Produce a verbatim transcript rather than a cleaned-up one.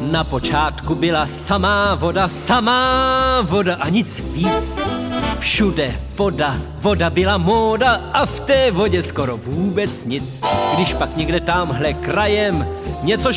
Na počátku byla samá voda, samá voda a nic víc. Všude voda, voda byla móda a v té vodě skoro vůbec nic. Když pak někde támhle krajem něco